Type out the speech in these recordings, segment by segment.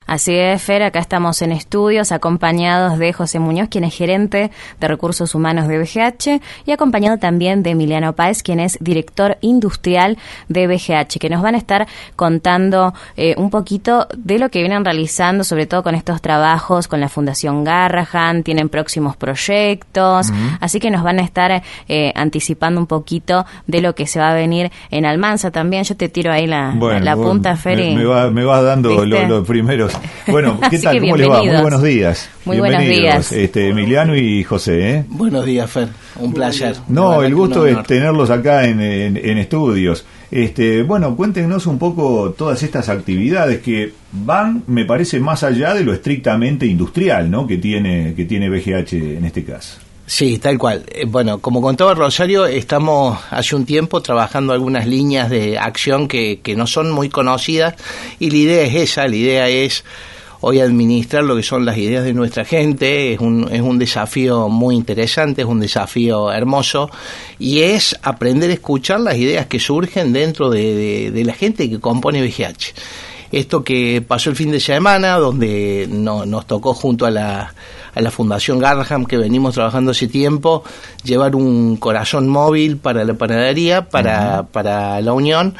Así es, Fer, acá estamos en estudios acompañados de José Muñoz, quien es gerente de Recursos Humanos de BGH, y acompañado también de Emiliano Páez, quien es director industrial de BGH, que nos van a estar contando un poquito de lo que vienen realizando, sobre todo con estos trabajos con la Fundación Garrahan. Tienen próximos proyectos, así que nos van a estar anticipando un poquito de lo que se va a venir en Almanza también. Yo te tiro ahí la punta, Fer. Me vas dando los primeros. Bueno, ¿qué tal? ¿Cómo les va? Muy buenos días. Muy buenos días. Emiliano y José. Buenos días, Fer. Un placer. No, el gusto es tenerlos acá en estudios. Bueno, cuéntenos un poco todas estas actividades que van, me parece, más allá de lo estrictamente industrial, ¿no? que tiene BGH en este caso. Sí, tal cual. Bueno, como contaba Rosario, estamos hace un tiempo trabajando algunas líneas de acción que no son muy conocidas, y la idea es esa, la idea es hoy administrar lo que son las ideas de nuestra gente. Es un desafío muy interesante, es un desafío hermoso, y es aprender a escuchar las ideas que surgen dentro de la gente que compone BGH. Esto que pasó el fin de semana, donde nos tocó junto a la Fundación Garrahan, que venimos trabajando hace tiempo, llevar un corazón móvil para la panadería, para la Unión,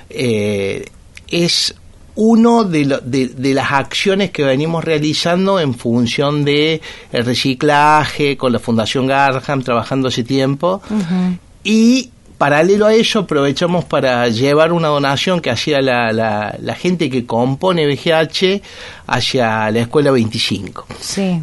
es uno de las acciones que venimos realizando en función de el reciclaje con la Fundación Garrahan, trabajando hace tiempo, y paralelo a eso aprovechamos para llevar una donación que hacía la gente que compone BGH hacia la Escuela 25. Sí.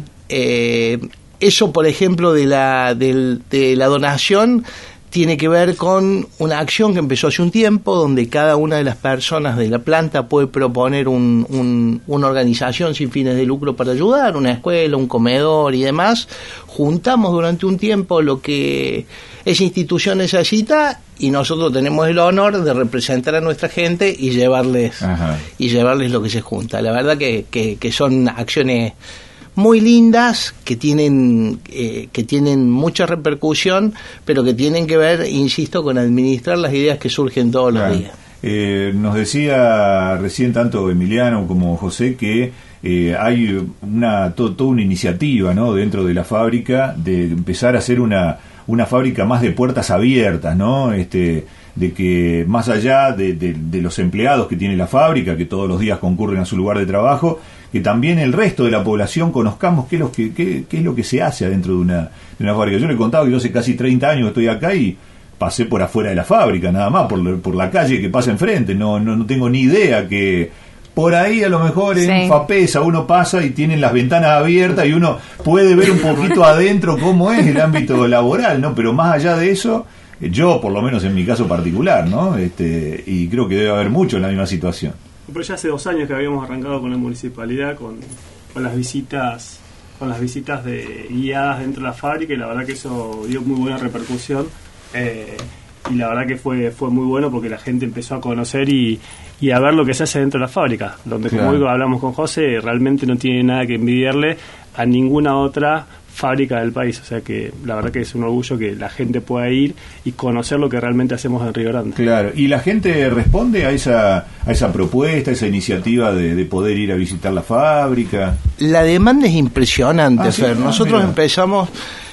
Eso, por ejemplo, de la donación tiene que ver con una acción que empezó hace un tiempo, donde cada una de las personas de la planta puede proponer una organización sin fines de lucro para ayudar, una escuela, un comedor y demás. Juntamos durante un tiempo lo que esa institución necesita, y nosotros tenemos el honor de representar a nuestra gente y llevarles lo que se junta. La verdad que son acciones muy lindas, que tienen mucha repercusión, pero que tienen que ver, insisto, con administrar las ideas que surgen todos los días. Nos decía recién tanto Emiliano como José que hay toda una iniciativa, ¿no?, dentro de la fábrica de empezar a hacer una fábrica más de puertas abiertas, ¿no? De que más allá de los empleados que tiene la fábrica, que todos los días concurren a su lugar de trabajo, que también el resto de la población conozcamos qué es lo que se hace adentro de una fábrica. Yo le contaba que yo hace casi 30 años estoy acá y pasé por afuera de la fábrica, nada más, por la calle que pasa enfrente. No tengo ni idea que por ahí a lo mejor en Fapesa uno pasa y tienen las ventanas abiertas y uno puede ver un poquito adentro cómo es el ámbito laboral, ¿no? Pero más allá de eso, yo, por lo menos en mi caso particular, ¿no? Y creo que debe haber mucho en la misma situación. Pero ya hace 2 años que habíamos arrancado con la municipalidad con las visitas guiadas dentro de la fábrica, y la verdad que eso dio muy buena repercusión, y la verdad que fue muy bueno, porque la gente empezó a conocer y a ver lo que se hace dentro de la fábrica, donde, como hoy hablamos con José, realmente no tiene nada que envidiarle a ninguna otra fábrica del país. O sea que la verdad que es un orgullo que la gente pueda ir y conocer lo que realmente hacemos en Río Grande. Claro, y la gente responde a esa propuesta, a esa iniciativa de poder ir a visitar la fábrica. La demanda es impresionante, Fer. Nosotros empezamos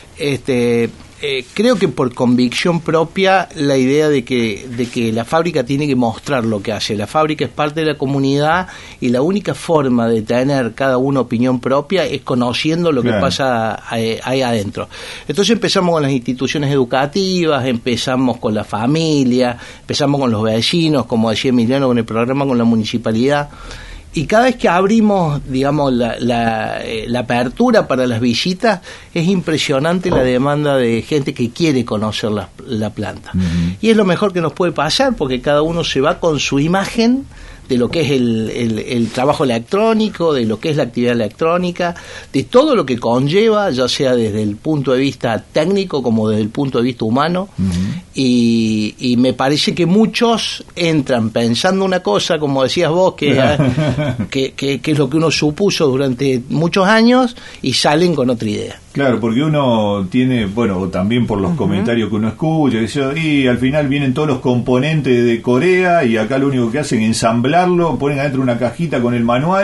creo que por convicción propia, la idea de que la fábrica tiene que mostrar lo que hace. La fábrica es parte de la comunidad, y la única forma de tener cada uno opinión propia es conociendo lo que pasa ahí adentro. Entonces empezamos con las instituciones educativas, empezamos con la familia, empezamos con los vecinos, como decía Emiliano, con el programa con la municipalidad. Y cada vez que abrimos, digamos, la apertura para las visitas, es impresionante la demanda de gente que quiere conocer la planta. Y es lo mejor que nos puede pasar, porque cada uno se va con su imagen de lo que es el trabajo electrónico, de lo que es la actividad electrónica, de todo lo que conlleva, ya sea desde el punto de vista técnico como desde el punto de vista humano. Y me parece que muchos entran pensando una cosa, como decías vos, que es lo que uno supuso durante muchos años, y salen con otra idea. Claro, porque uno tiene, bueno, también por los comentarios que uno escucha, y al final vienen todos los componentes de Corea, y acá lo único que hacen es ensamblarlo, ponen adentro una cajita con el manual,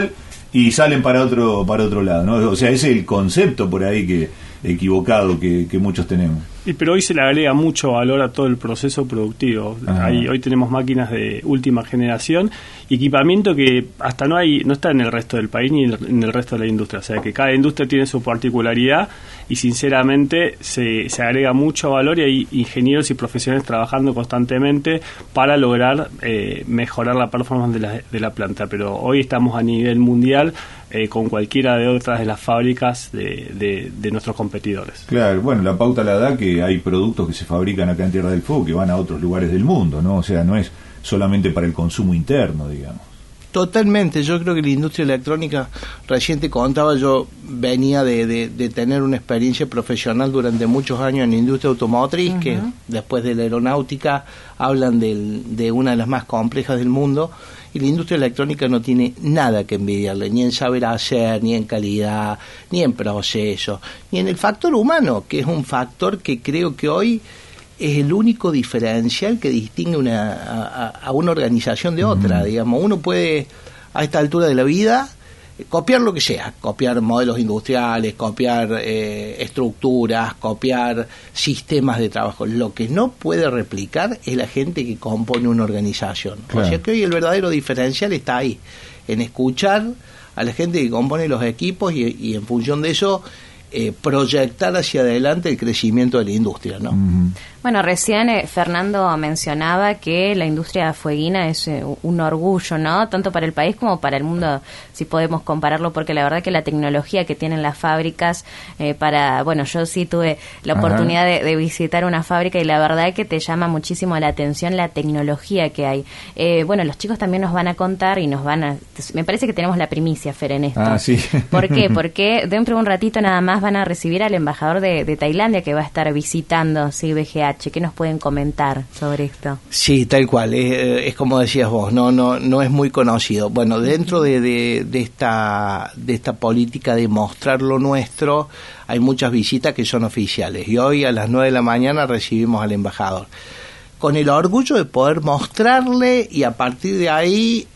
y salen para otro lado, ¿no? O sea, ese es el concepto por ahí equivocado que muchos tenemos. Pero hoy se le agrega mucho valor a todo el proceso productivo. Hoy tenemos máquinas de última generación y equipamiento que hasta no está en el resto del país ni en el resto de la industria. O sea, que cada industria tiene su particularidad y sinceramente se agrega mucho valor y hay ingenieros y profesionales trabajando constantemente para lograr mejorar la performance de la planta. Pero hoy estamos a nivel mundial con cualquiera de otras de las fábricas de nuestros competidores. Claro, bueno, la pauta la da que hay productos que se fabrican acá en Tierra del Fuego que van a otros lugares del mundo, ¿no? O sea, no es solamente para el consumo interno, digamos. Totalmente, yo creo que la industria electrónica, recién te contaba, yo venía de tener una experiencia profesional durante muchos años en la industria automotriz, que después de la aeronáutica hablan de una de las más complejas del mundo, y la industria electrónica no tiene nada que envidiarle, ni en saber hacer, ni en calidad, ni en proceso, ni en el factor humano, que es un factor que creo que hoy es el único diferencial que distingue a una organización de otra. Digamos, uno puede, a esta altura de la vida, copiar lo que sea, copiar modelos industriales, copiar estructuras, copiar sistemas de trabajo. Lo que no puede replicar es la gente que compone una organización. Claro. O sea que hoy el verdadero diferencial está ahí, en escuchar a la gente que compone los equipos y en función de eso proyectar hacia adelante el crecimiento de la industria, ¿no? Bueno, recién Fernando mencionaba que la industria fueguina es un orgullo, ¿no? Tanto para el país como para el mundo, si podemos compararlo, porque la verdad que la tecnología que tienen las fábricas yo sí tuve la oportunidad de visitar una fábrica y la verdad que te llama muchísimo la atención la tecnología que hay. Los chicos también nos van a contar y me parece que tenemos la primicia, Fer, en esto. Sí. ¿Por qué? Porque dentro de un ratito nada más van a recibir al embajador de Tailandia que va a estar visitando BGH. ¿Qué nos pueden comentar sobre esto? Sí, tal cual, es como decías vos, no es muy conocido. Bueno, dentro de esta política de mostrar lo nuestro, hay muchas visitas que son oficiales, y hoy a las 9 de la mañana recibimos al embajador, con el orgullo de poder mostrarle, y a partir de ahí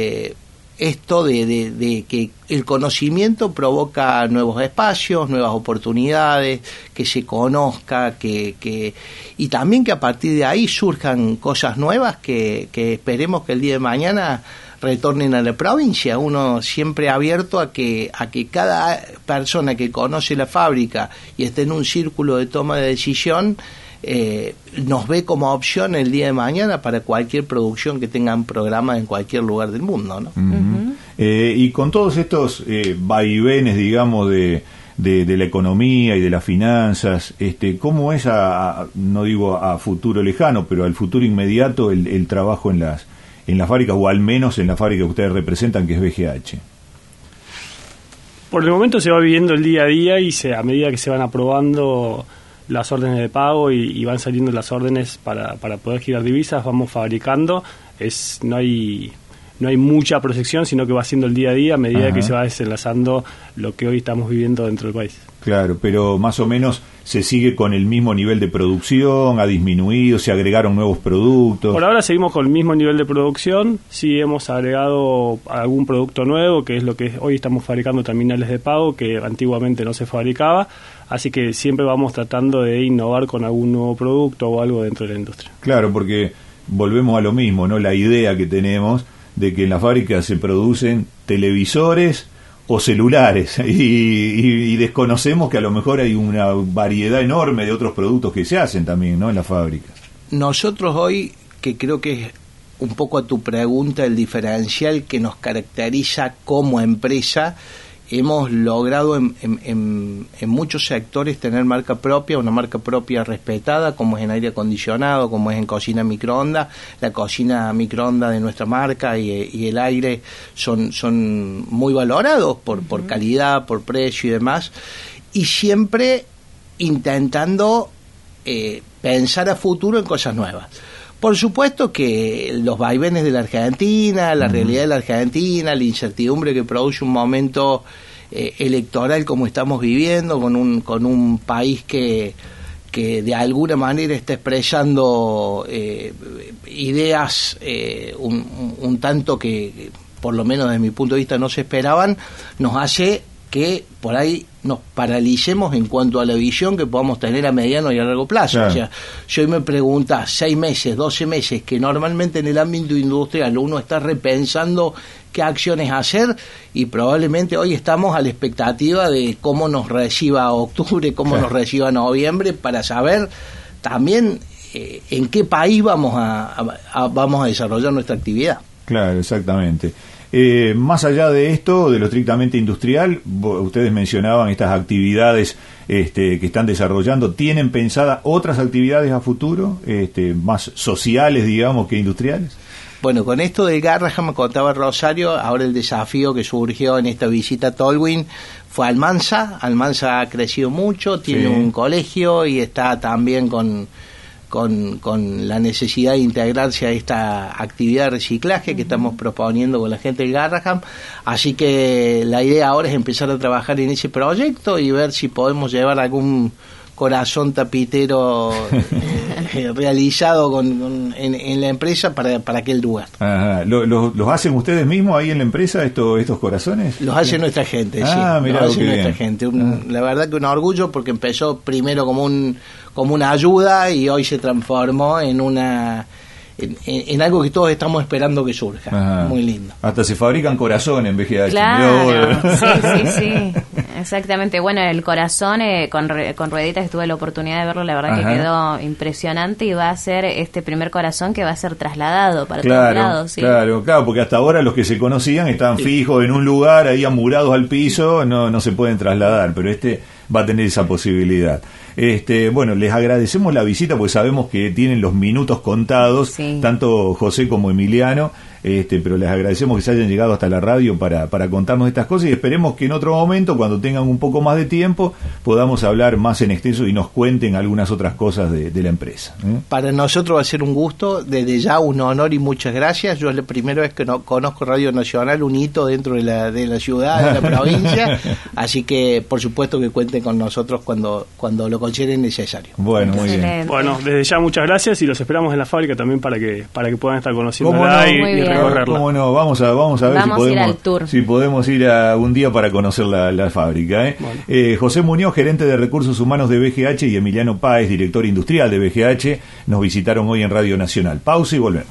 esto de que el conocimiento provoca nuevos espacios, nuevas oportunidades, que se conozca, y también que a partir de ahí surjan cosas nuevas que esperemos que el día de mañana retornen a la provincia. Uno siempre abierto a que cada persona que conoce la fábrica y esté en un círculo de toma de decisión nos ve como opción el día de mañana para cualquier producción que tengan programa en cualquier lugar del mundo, ¿no? Y con todos estos vaivenes, digamos, de la economía y de las finanzas, ¿cómo es no digo a futuro lejano, pero al futuro inmediato el trabajo en las fábricas, o al menos en la fábrica que ustedes representan, que es BGH? Por el momento se va viviendo el día a día y a medida que se van aprobando las órdenes de pago y van saliendo las órdenes para poder girar divisas, vamos fabricando. No hay mucha proyección, sino que va siendo el día a día a medida que se va desenlazando lo que hoy estamos viviendo dentro del país. Claro, pero más o menos se sigue con el mismo nivel de producción, ha disminuido, se agregaron nuevos productos. Por ahora seguimos con el mismo nivel de producción, sí hemos agregado algún producto nuevo, que es lo que hoy estamos fabricando, terminales de pago, que antiguamente no se fabricaba, así que siempre vamos tratando de innovar con algún nuevo producto o algo dentro de la industria. Claro, porque volvemos a lo mismo, ¿no? La idea que tenemos de que en la fábrica se producen televisores o celulares y desconocemos que a lo mejor hay una variedad enorme de otros productos que se hacen también, ¿no?, en las fábricas. Nosotros hoy, que creo que es un poco a tu pregunta el diferencial que nos caracteriza como empresa, hemos logrado en muchos sectores tener marca propia, una marca propia respetada, como es en aire acondicionado, como es en cocina microondas. La cocina microondas de nuestra marca y el aire son muy valorados por calidad, por precio y demás, y siempre intentando pensar a futuro en cosas nuevas. Por supuesto que los vaivenes de la Argentina, la realidad de la Argentina, la incertidumbre que produce un momento electoral como estamos viviendo, con un país que de alguna manera está expresando ideas un tanto que por lo menos desde mi punto de vista no se esperaban, nos hace que por ahí nos paralicemos en cuanto a la visión que podamos tener a mediano y a largo plazo. Claro. O sea, si hoy me preguntas 6 meses, 12 meses, que normalmente en el ámbito industrial uno está repensando qué acciones hacer, y probablemente hoy estamos a la expectativa de cómo nos reciba octubre, cómo nos reciba noviembre, para saber también en qué país vamos a desarrollar nuestra actividad. Claro, exactamente. Más allá de esto, de lo estrictamente industrial, ustedes mencionaban estas actividades que están desarrollando. ¿Tienen pensadas otras actividades a futuro, más sociales, digamos, que industriales? Bueno, con esto del Garrahan, me contaba Rosario, ahora el desafío que surgió en esta visita a Tolwyn fue Almanza. Almanza ha crecido mucho, tiene un colegio y está también con la necesidad de integrarse a esta actividad de reciclaje que estamos proponiendo con la gente del Garrahan. Así que la idea ahora es empezar a trabajar en ese proyecto y ver si podemos llevar algún corazón tapitero realizado en la empresa para aquel lugar. Ajá. ¿Los hacen ustedes mismos ahí en la empresa estos corazones? Los hace nuestra gente, sí. Mirá, los hace nuestra gente. La verdad que un orgullo, porque empezó primero como una ayuda y hoy se transformó en en algo que todos estamos esperando que surja. Ajá. Muy lindo. Hasta se fabrican corazones en VGH. Claro, sí. Exactamente. Bueno, el corazón con rueditas, tuve la oportunidad de verlo, la verdad que quedó impresionante, y va a ser este primer corazón que va a ser trasladado para todos lados. ¿Sí? Claro, porque hasta ahora los que se conocían estaban fijos en un lugar, ahí amurados al piso, no se pueden trasladar, pero va a tener esa posibilidad. Bueno, les agradecemos la visita porque sabemos que tienen los minutos contados, tanto José como Emiliano, pero les agradecemos que se hayan llegado hasta la radio para contarnos estas cosas, y esperemos que en otro momento, cuando tengan un poco más de tiempo, podamos hablar más en extenso y nos cuenten algunas otras cosas de la empresa. Para nosotros va a ser un gusto, desde ya un honor y muchas gracias. Yo es la primera vez que conozco Radio Nacional, un hito dentro de la ciudad, de la provincia, así que por supuesto que cuenten con nosotros cuando lo consideren necesario. Bueno, muy bien. Bueno, desde ya muchas gracias, y los esperamos en la fábrica también para que puedan estar conociéndola y recorrerla. ¿Cómo no? Vamos a ver si podemos ir un día para conocer la fábrica. Bueno. José Muñoz, gerente de Recursos Humanos de BGH, y Emiliano Páez, director industrial de BGH, nos visitaron hoy en Radio Nacional. Pausa y volvemos.